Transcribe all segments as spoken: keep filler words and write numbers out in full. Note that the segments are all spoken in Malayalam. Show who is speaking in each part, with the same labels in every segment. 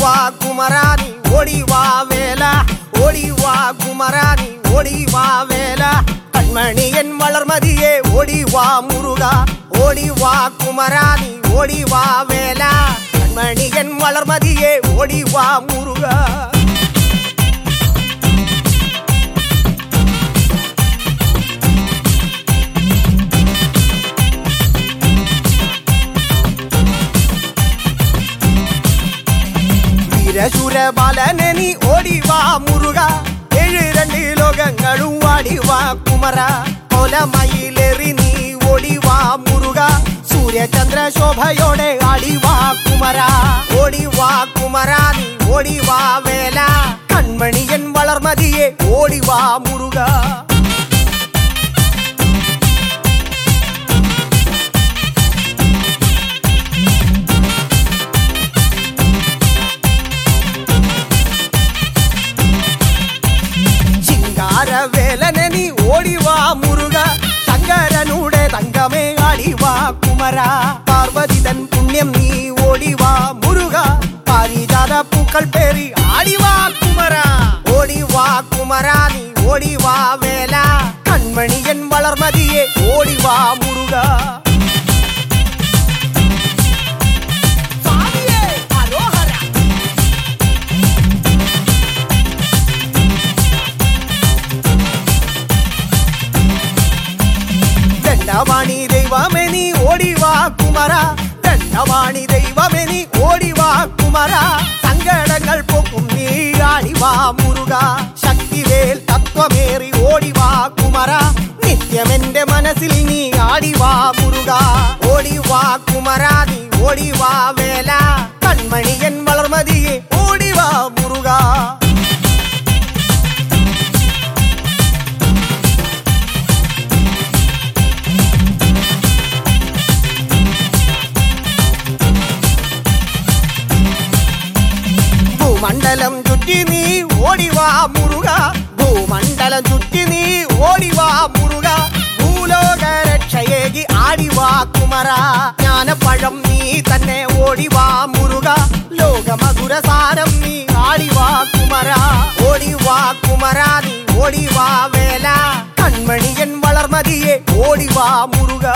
Speaker 1: ഓടിവാ കുമരാനി ഓടിവാ വേല ഓടിവാ കുമരാനി ഓടിവാ വേല കൺമണിയൻ വളർമതിയെ ഓടിവാ മുരുക ഓടിവാ കുമരാനി ഓടിവാ വേല കൺമണിയൻ വളർമതിയെ ഓടിവാ മുരുക വീരശൂരബാലനെ നീ ഓടിവാ മുരുക ഏഴ് രണ്ട് ലോകങ്ങളും ആടിവാ കുമര കൊലമയിലേറി നീ ഓടിവാ മുരുക സൂര്യചന്ദ്ര ശോഭയോടെ ആടിവാ കുമര ഓടിവാ കുമര നീ ഓടിവാ വേല കൺമണിയൻ വളർമതിയെ ഓടിവാ മുരുക വേലനെ നീ ഓടിവാ മുരുക ശങ്കരനുടെ തങ്കമേ ആടിവാ കുമര പാർവതി തൻ പുണ്യം നീ ഓടിവാ മുരുക പാരിജാത പൂക്കൾ പേറി ആടിവാ കുമര ഓടിവാ കുമര നീ ഓടിവാ വേല കൺമണിയൻ വളർമതിയെ ഓടിവാ മുരുക దండవాణి దైవమే నీ ఓడివా కుమర దండవాణి దైవమే నీ ఓడివా కుమర സങ്കടങ്ങൾ പോക്കും നീ ആടിവാ മുരുക ശക്തിവേൽ തത്വമേറി ഓടിവാ കുമര നിത്യമെന്റെ മനസ്സിൽ നീ ആടിവാ മുരുക ഓടിവാ കുമര നീ ഓടിവാ വേല കൺമണിയൻ വളർമതിയെ ഓടിവാ മുരുക ഭൂമണ്ഡലം ചുറ്റി നീ ഓടിവാ മുരുക ഭൂമണ്ഡലം ചുറ്റി നീ ഓടിവാ മുരുക ഭൂലോക രക്ഷയേകി ആടിവാ കുമര ജ്ഞാനപ്പഴം നീ തന്നെ ഓടിവാ മുരുക ലോകമധുരസാരം നീ ആടിവാ കുമര ഓടിവാ കുമര നീ ഓടിവാ വേല കൺമണിയൻ വളർമതിയെ ഓടിവാ മുരുക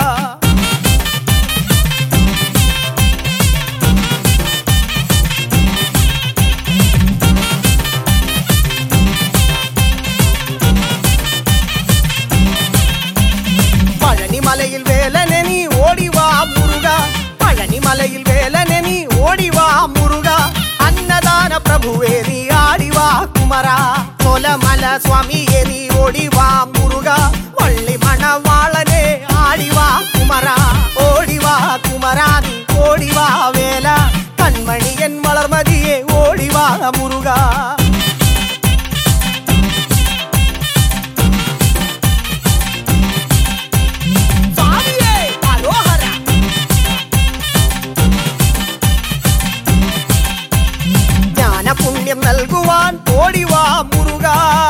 Speaker 1: പഴനിമലയിൽ വേലനെ നീ ഓടിവാ മുരുക പഴനിമലയിൽ വേലനെ നീ ഓടിവാ മുരുക അന്നദാന പ്രഭുവേ നീ ആടിവാ കുമര കൊലമല സ്വാമിയെ നീ ഓടിവാ മുരുക വള്ളി മണവാളനെ ആടിവാ കുമര ഓടിവാ കുമര നീ ഓടിവാ വേല കൺമണിയൻ വളർമതിയെ ഓടിവാ മുരുക പുണ്യം നൽകുവാൻ ഓടിവാ മുരുക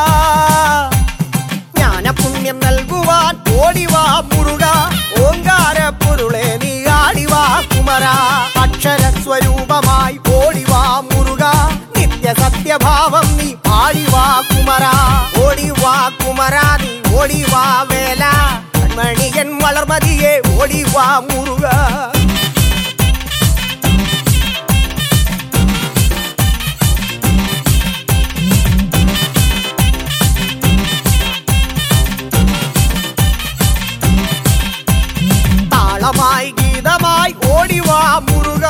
Speaker 1: ജ്ഞാനപുണ്യം നൽകുവാൻ ഓടിവാ മുരുക ഓങ്കാര പൊരുളെ നീ ആടിവാ കുമര അക്ഷരസ്വരൂപമായി ഓടിവാ മുരുക നിത്യ സത്യഭാവം നീ ആടിവാ കുമര ഓടിവാ കുമര നീ ഓടിവാ വേല കൺമണിയൻ വളർമതിയെ ഓടിവാ മുരുക താളമായി ഗീതമായി ഓടിവാ മുരുക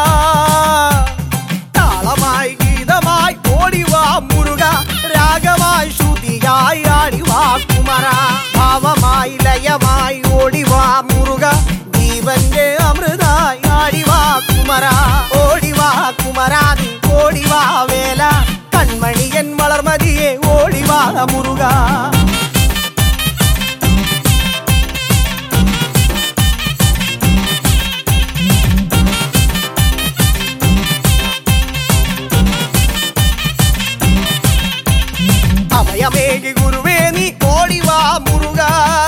Speaker 1: താളമായി ഗീതമായി ഓടിവാ മുരുക രാഗമായി ശ്രുതിയായി ആടിവാ കുമര ഭാവമായി ലയമായി ഓടിവാ മുരുക ജീവന്റെ അമൃതായി ആടിവാ കുമര ഓടിവാ കുമര നീ ഓടിവാ വേല കൺമണിയൻ വളർമതിയെ ഓടിവാ മുരുക അഭയമേകി ഗുരുവേ നീ ഓടിവാ മുരുക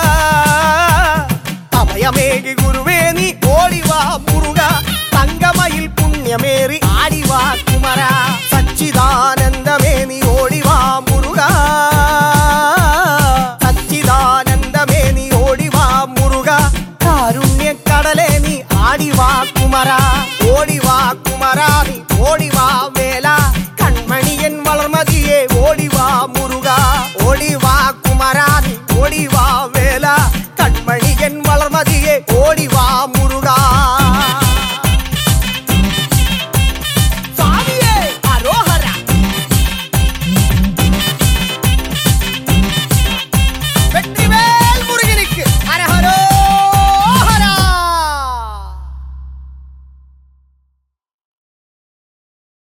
Speaker 1: അഭയമേകി ഗുരുവേ നീ ഓടിവാ മുരുക തങ്കമയിൽ പുണ്യമേറി ആടിവാ കുമര കുമര ഓടിവാ കുമര നീ